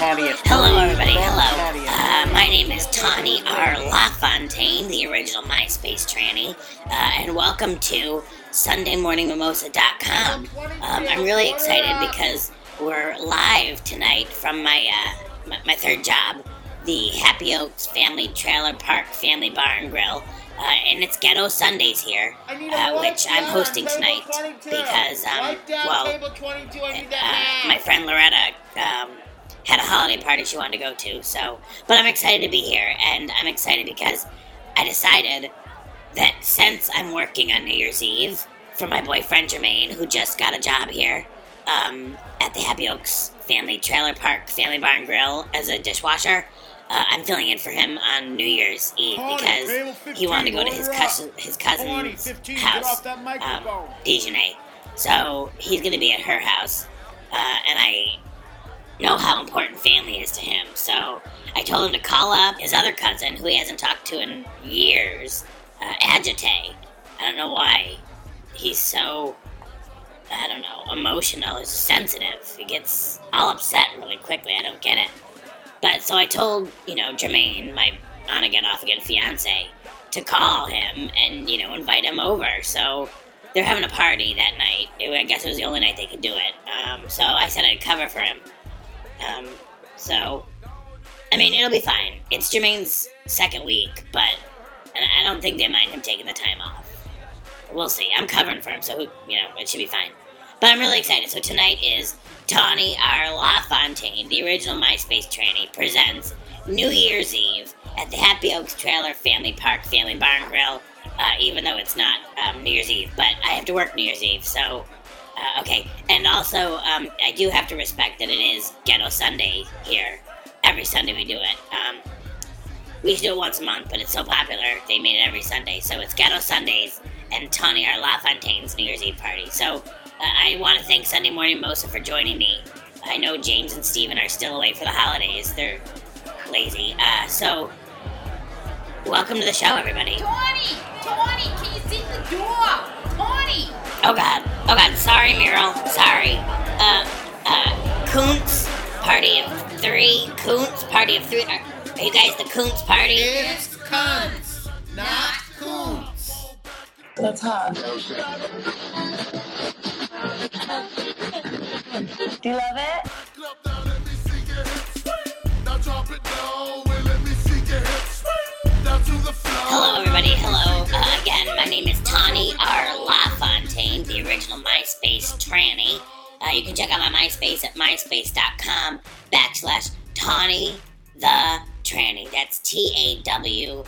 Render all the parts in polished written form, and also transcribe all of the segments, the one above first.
Hello, everybody. Hello. My name is Tawny R. LaFontaine, the original MySpace tranny, and welcome to SundayMorningMimosa.com. I'm really excited because we're live tonight from my third job, the Happy Oaks Family Trailer Park Family Bar and Grill. And it's Ghetto Sundays here, which I'm hosting tonight because, my friend Loretta had a holiday party she wanted to go to, but I'm excited to be here, and I'm excited because I decided that since I'm working on New Year's Eve for my boyfriend Jermaine, who just got a job here at the Happy Oaks Family Trailer Park Family Bar and Grill as a dishwasher, I'm filling in for him on New Year's Eve because he wanted to go to his cousin's house, Dejanay. So he's going to be at her house, and I know how important family is to him. So I told him to call up his other cousin, who he hasn't talked to in years, Agite. I don't know why he's so, emotional or sensitive. He gets all upset really quickly. I don't get it. But so I told, Jermaine, my on-again, off-again fiance, to call him and, invite him over. So they're having a party that night. I guess it was the only night they could do it. So I said I'd cover for him. It'll be fine. It's Jermaine's second week, but I don't think they mind him taking the time off. We'll see. I'm covering for him, so, it should be fine. But I'm really excited. So tonight is Tawny R. LaFontaine, the original MySpace tranny, presents New Year's Eve at the Happy Oaks Trailer Family Park Family Bar and Grill, even though it's not New Year's Eve, but I have to work New Year's Eve, so, okay. And also, I do have to respect that it is Ghetto Sunday here. Every Sunday we do it. We used to do it once a month, but it's so popular, they made it every Sunday. So it's Ghetto Sundays and Tawny R. LaFontaine's New Year's Eve party. So I want to thank Sunday Morning Mimosa for joining me. I know James and Steven are still away for the holidays. They're lazy. So welcome to the show, everybody. Tawny, can you see the door? Tawny! Oh God, sorry, Meryl, sorry. Kuntz, party of three. Are you guys the Kuntz party? It's Kuntz, not Kuntz. That's hot. Do you love it? Hello, everybody. Hello. Again, my name is Tawny R. LaFontaine, the original MySpace tranny. You can check out my MySpace at myspace.com /Tawny the Tranny. That's TAWNNY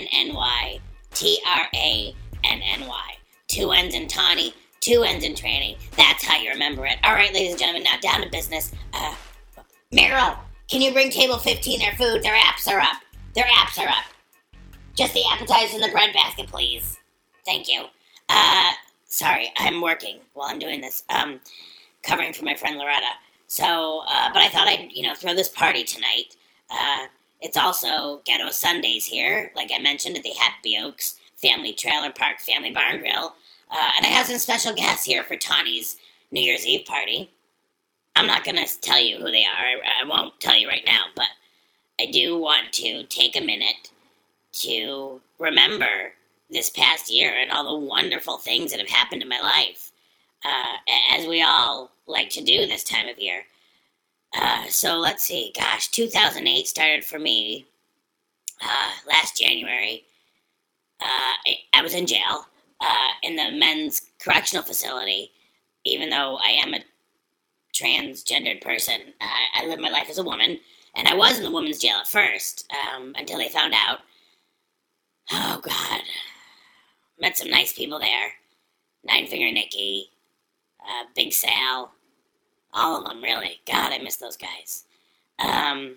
TRANNY. 2 N's in Tawny, 2 N's in tranny. That's how you remember it. All right, ladies and gentlemen, now down to business. Meryl, can you bring table 15 their food? Their apps are up. Just the appetizers in the bread basket, please. Thank you. Sorry, I'm working while I'm doing this. Covering for my friend Loretta. So, but I thought I'd, throw this party tonight. It's also Ghetto Sundays here, like I mentioned, at the Happy Oaks Family Trailer Park Family Bar and Grill. And I have some special guests here for Tawny's New Year's Eve party. I'm not going to tell you who they are. I won't tell you right now, but I do want to take a minute to remember this past year and all the wonderful things that have happened in my life, as we all like to do this time of year. So let's see, 2008 started for me last January. I was in jail in the men's correctional facility, even though I am a transgendered person. I live my life as a woman, and I was in the women's jail at first, until they found out. Oh, God. Met some nice people there. Nine Finger Nicky, Big Sal, all of them, really. God, I miss those guys. And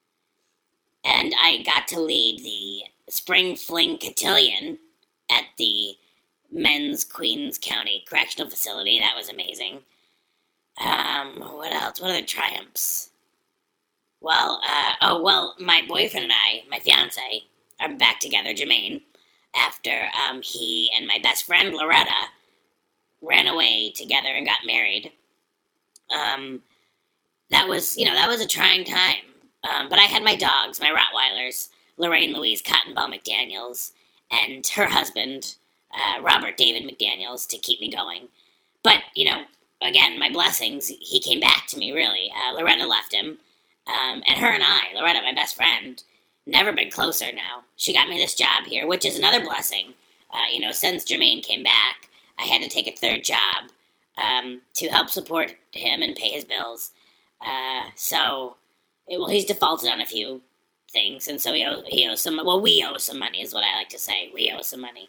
I got to lead the Spring Fling Cotillion at the Men's Queens County Correctional Facility. That was amazing. What else? What other triumphs? Well, my boyfriend and I, my fiance, are back together, Jermaine, after he and my best friend, Loretta, ran away together and got married. that was a trying time. But I had my dogs, my Rottweilers, Lorraine Louise Cottonball McDaniels, and her husband, Robert David McDaniels, to keep me going. But, again, my blessings, he came back to me, really. Loretta left him. And her and I, Loretta, my best friend, never been closer now. She got me this job here, which is another blessing. Since Jermaine came back, I had to take a third job to help support him and pay his bills. He's defaulted on a few things, and so he owes some. Well, we owe some money, is what I like to say. We owe some money.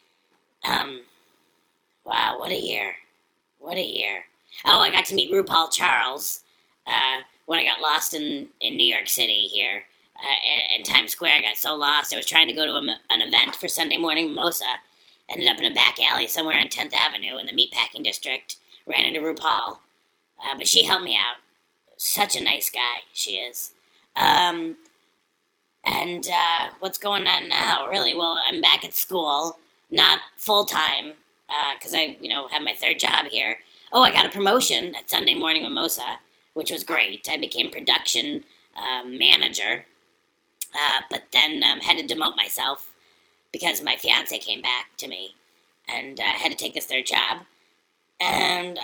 Wow, what a year! What a year! Oh, I got to meet RuPaul Charles when I got lost in New York City here in Times Square. I got so lost. I was trying to go to an event for Sunday morning mimosa. Ended up in a back alley somewhere on 10th Avenue in the meatpacking district. Ran into RuPaul, but she helped me out. Such a nice guy, she is. What's going on now, really? Well, I'm back at school, not full-time, because I, have my third job here. Oh, I got a promotion at Sunday Morning Mimosa, which was great. I became production manager, but then had to demote myself because my fiance came back to me and had to take this third job. And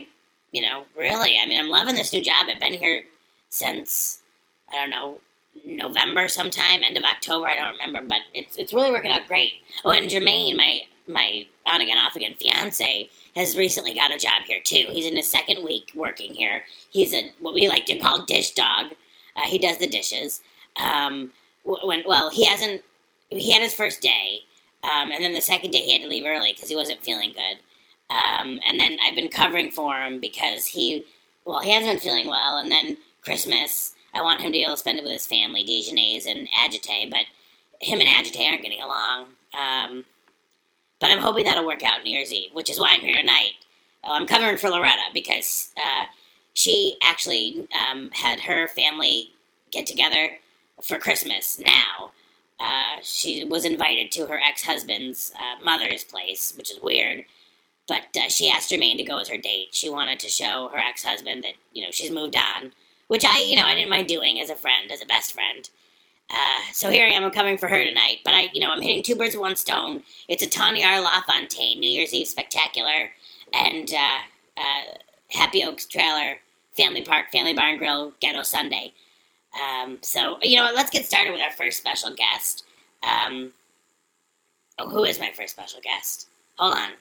I'm loving this new job. I've been here since, November sometime, end of October, I don't remember, but it's really working out great. Oh, and Jermaine, my on-again, off-again fiance, has recently got a job here, too. He's in his second week working here. He's what we like to call dish dog. He does the dishes. He had his first day, and then the second day he had to leave early because he wasn't feeling good. And then I've been covering for him because he hasn't been feeling well, and then Christmas, I want him to be able to spend it with his family, Dijonais and Agite, but him and Agite aren't getting along. But I'm hoping that'll work out New Year's Eve, which is why I'm here tonight. I'm covering for Loretta because she actually had her family get together for Christmas now. She was invited to her ex-husband's mother's place, which is weird. But she asked Jermaine to go as her date. She wanted to show her ex-husband that, she's moved on, which I didn't mind doing as a friend, as a best friend. So here I am, I'm coming for her tonight. But I'm hitting two birds with one stone. It's a Tawny R. LaFontaine New Year's Eve Spectacular and Happy Oaks Trailer Family Park, Family Bar and Grill Ghetto Sunday. Let's get started with our first special guest. Who is my first special guest? Hold on.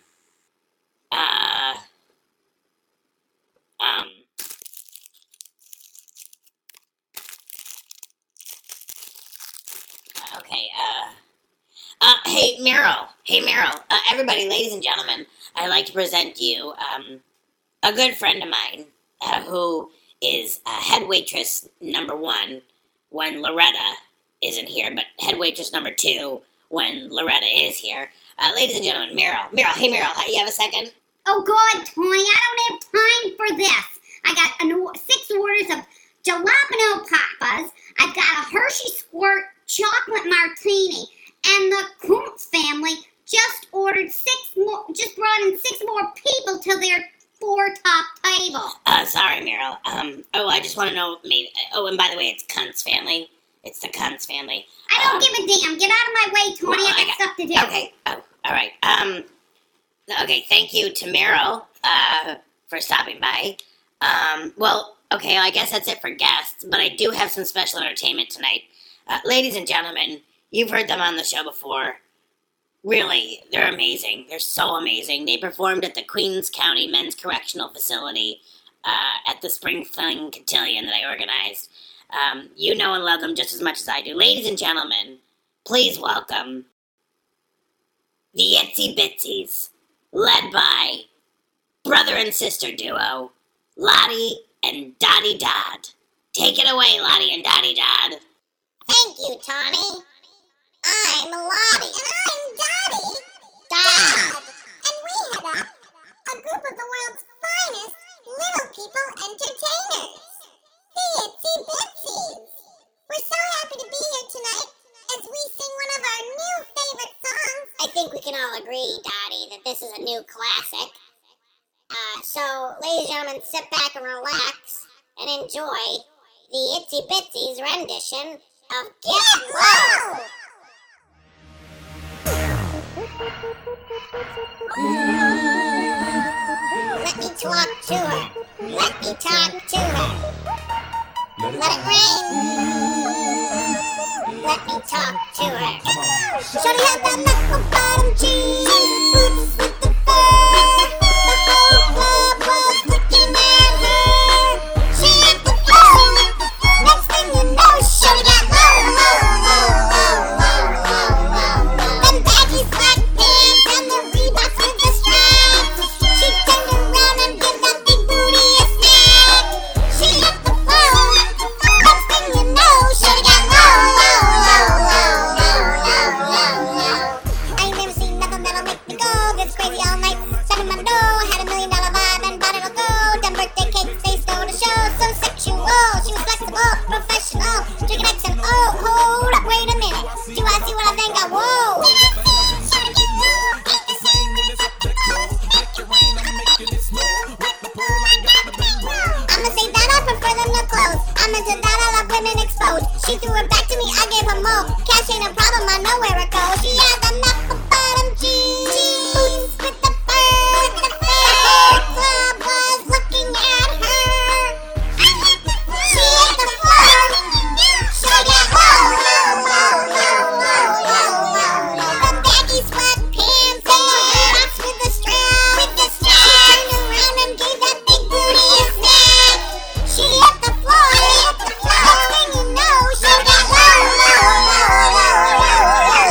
Hey, Meryl. Everybody, ladies and gentlemen, I'd like to present you, a good friend of mine, who is head waitress number 1 when Loretta isn't here, but head waitress number 2 when Loretta is here. Ladies and gentlemen, Meryl. Hey, Meryl, you have a second? Oh, God, Tony, I don't have time for this. I got 6 orders of jalapeno Papas. I've got a Hershey Squirt chocolate martini. And the Kuntz family just brought in 6 more people to their 4-top table. Sorry, Meryl. I just want to know, and by the way, it's Kuntz family. It's the Kuntz family. I don't give a damn. Get out of my way, Tony. I got stuff to do. Okay. Oh, all right. Okay, thank you to Meryl, for stopping by. I guess that's it for guests, but I do have some special entertainment tonight. Ladies and gentlemen, you've heard them on the show before. Really, they're amazing. They're so amazing. They performed at the Queens County Men's Correctional Facility at the Spring Fling Cotillion that I organized. You know and love them just as much as I do. Ladies and gentlemen, please welcome the Itsy Bitsies, led by brother and sister duo, Lottie and Dottie Dodd. Take it away, Lottie and Dottie Dodd. Thank you, Tawny. I'm Lottie. And I'm Dottie. Dodd. And we head up a group of the world's finest little people entertainers. The Itsy Bitsies. We're so happy to be here tonight as we sing one of our new favorite songs. I think we can all agree, Dottie, that this is a new classic. So, ladies and gentlemen, sit back and relax and enjoy the Itsy Bitsy's rendition of Get Low. Let me talk to her. Let me talk to her. Let it rain. Let me talk to her. Shorty had that knuckle bottom jeans, boots with the fur. The whole club was looking at her. She hit the floor. Next thing you know, shorty got low, low, low, low, low, low, low. Them baggy black pants and the Reeboks with the straps. She turned around and gave that big booty a smack. She hit the floor. Next thing you know, shorty got low, low, low, low, low, low, low, low. I ain't never seen nothing that'll make me go this crazy all night. Spending my dough, had $1 million vibe and bought it all gold. Dumb birthday cakes, they stole the show, so sexual. She was flexible, professional, drinking X and O. Hold up, wait a minute. Do I see what I think? Whoa. I'ma say that I prefer them to close. I'ma say that I love women exposed. She threw it back to me, I gave her more. Cash ain't a problem, I know where it goes. She had the knuckle bottom jeans, boots with the fur. The whole club was looking at her. She hit the floor. She got low, low, low, low, low, low, low. The baggy sweatpants and the Reeboks with the strap. She turned around and gave that big booty a smack. She hit the floor. Next thing you know, she got low, low, low, low, low,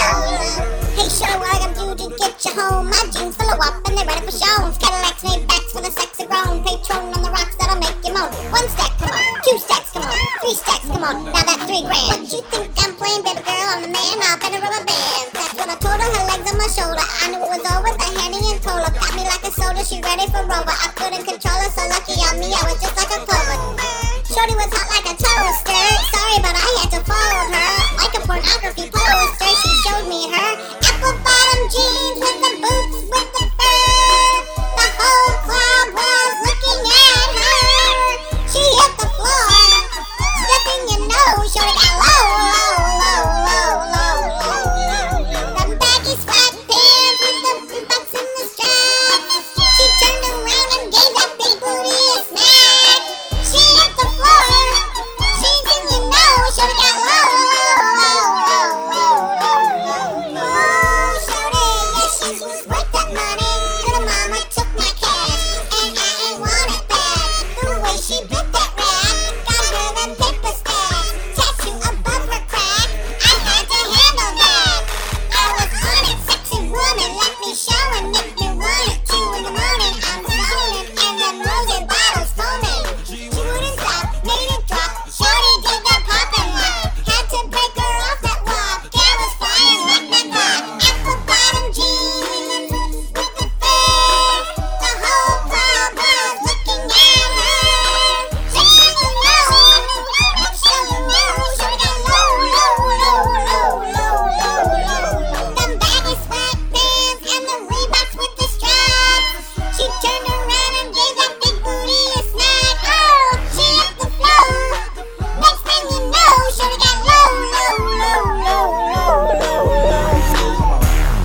low. Hey, show what I gotta do to get you home. My jeans full of wop and they're ready for shows. Cadillacs made backs with a sexy grown. Patron on the rocks that'll make you moan. 1 stack, come on. 2 stacks, come on. 3 stacks, come on. Now that's $3 grand. What you think I'm playing, baby girl? I'm the man. I'll bet a rubber band. That's what I told her. Her legs on my shoulder. I knew it was over. The handy and told her. Got me like a soda. She ready for Rover. I couldn't control her. So lucky on me, I was just like a clover. Shorty was hot like a toaster. Sorry, but I had to fold her. Like a pornography poster, she showed me her apple bottom jeans with the boots with the fur. The whole club was looking at her. She hit the floor. Next thing you know, shorty got low, low, low, low, low, low. Them baggy sweatpants with the Reeboks in the straps. She turned around and gave that big booty a smack. She hit the floor. Next thing you know, shorty got low, low, low, low, low, low, low. Oh, shorty, yeah, she was worth that money. Little mama took my cash, and I ain't want it back. The way she bit that rap, got her them paper stacks. Tattoo above her crack, I had to handle that. I was on it, sexy woman, let me show and if you want it. 2 in the morning, I'm zoning, and them rosé bottles foaming. She wouldn't stop, made it drop. Shorty did the pop and lock. Had to break her off that walk. Gal was flying like that clock. Apple bottom jeans with the fur. The whole club was looking at her. She hit the floor. Next thing you know, shorty got low, low, low, low, low, low, low. Them baggy sweatpants and the Reeboks with the straps. She turned around and gave that big booty a smack. Oh, she hit the floor. Next thing you know, shorty got low, low, low, low, low, low, low.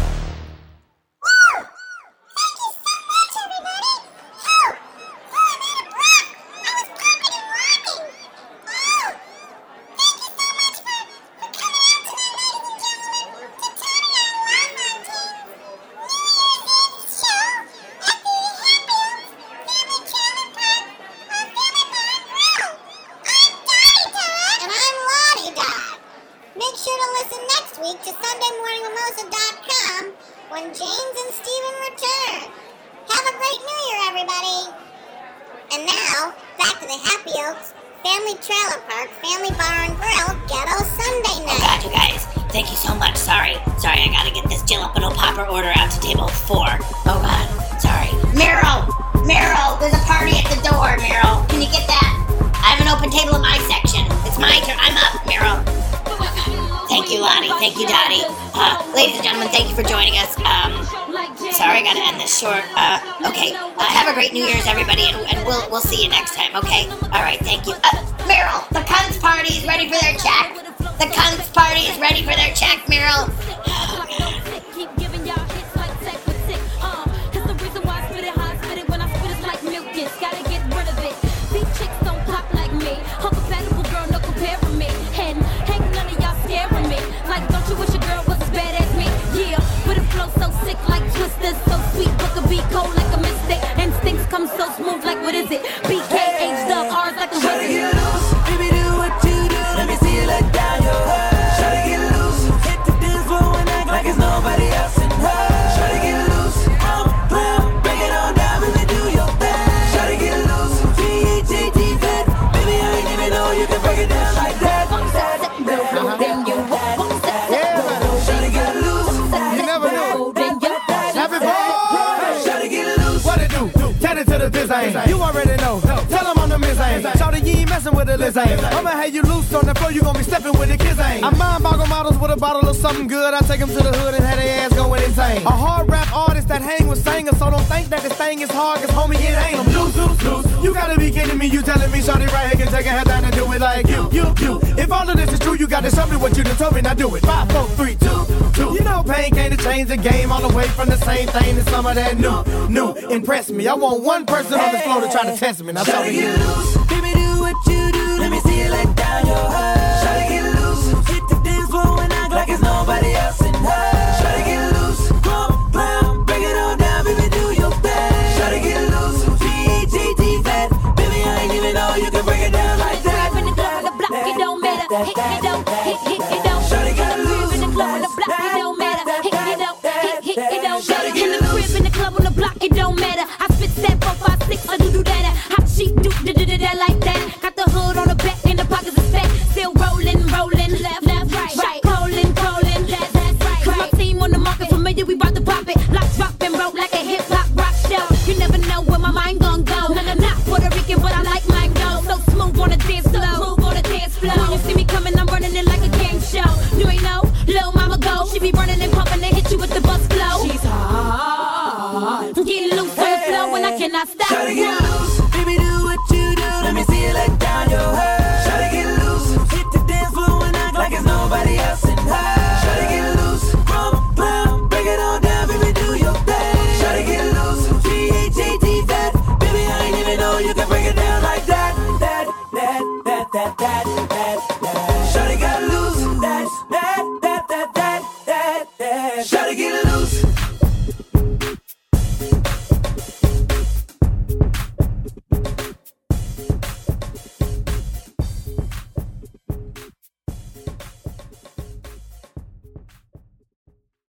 Woo! Thank you so much, everybody. Oh, I'm out of breath. I was popping and rocking. Oh, thank you so much for coming out tonight, ladies and gentlemen, to Tony on Love Martine. New Year's Eve show at the Happy Oaks Family Trailer Park on Family Bar and Grill. I'm Donnie Dog. And I'm Lottie Dog. Make sure to listen next week to SundayMorningMimosa.com when James and Steven return. Have a great New Year, everybody. And now, back to the Happy Oaks Family Trailer Park Family Bar and Grill Ghetto Sunday Oh Night. God, you guys. Thank you so much. Sorry, I gotta get this jalapeno popper order out to table 4. Oh God, sorry. Meryl, there's a party at the door, Meryl. Can you get that? I have an open table in my section. It's my turn. I'm up, Meryl. Thank you, Lonnie. Thank you, Dottie. Ladies and gentlemen, thank you for joining us. Sorry. sorry, gotta end this short. Okay. Have a great New Year's, everybody, and we'll see you next time. Okay. All right. Thank you. Meryl, the cunts party is ready for their check. The cunts party is ready for their check, Meryl. So sweet, but could be cold like a mistake. Instincts come so smooth, like what is it? BK aged up, ours like a Try to get loose, baby, do what you do. Let me see you let down your hair. Try to get loose, hit the dance floor and act like it's nobody else in her. Try to get loose, break it on down, baby, do your thing. Try to get loose, G-H-A-T vet. Baby, I ain't even know you can break it down like that. Then you walk, try to get loose. You never know. Tell it to the biz ain't. You already know. Tell them I'm the miss ain't. Shawty, you ain't messing with the list ain't. I'ma have you loose on the floor, you gon' be stepping with the kids ain't. I mind boggle models with a bottle of something good. I take them to the hood and have their ass going insane. A hard rap artist that hang with singers, so don't think that this thing is hard, cause homie, it ain't. I'm loose. You gotta be kidding me, you telling me shawty right here can take a head down and do it like you. If all of this is true, you gotta show me what you done told me, now do it. 5, 4, 3, 2. You know pain came to change the game all the way from the same thing to some of that new. Impress me, I want one person on the floor to try to test me. Now try to get loose, baby, do what you do. Let me see you let down your hair. Try to get loose, hit the dance floor and act like it's nobody else in her. Try to get loose, break it on down, baby, do your thing. Try to get loose, G-H-A-T vet. Baby, I ain't even know you can break it down like that. In the club, the block, it don't matter. Hit it don't, hit it don't. Try to get loose, in the club, the block, it don't matter. Hit it don't, hit it don't. In the crib, in the club, on the block, it don't matter. I spit that 4, 5, 6, I do that. Hot sheet, do that like that. Got the hood on the back, in the pockets is fat. Still rolling, left, right, rolling, that's right. Cause my team on the market familiar, we bout to pop it. Lock, drop, and roll like a hip hop rock show. You never know where my mind gon' go. Not Puerto Rican, but I like mine go. So smooth on the dance floor, When you see me coming, I'm running it like a game show. You ain't know, Lil' Mama go. She be running and pumping and hit you with the bus flow. She's hard. Getting loose on the floor when I cannot stop. Try to get loose.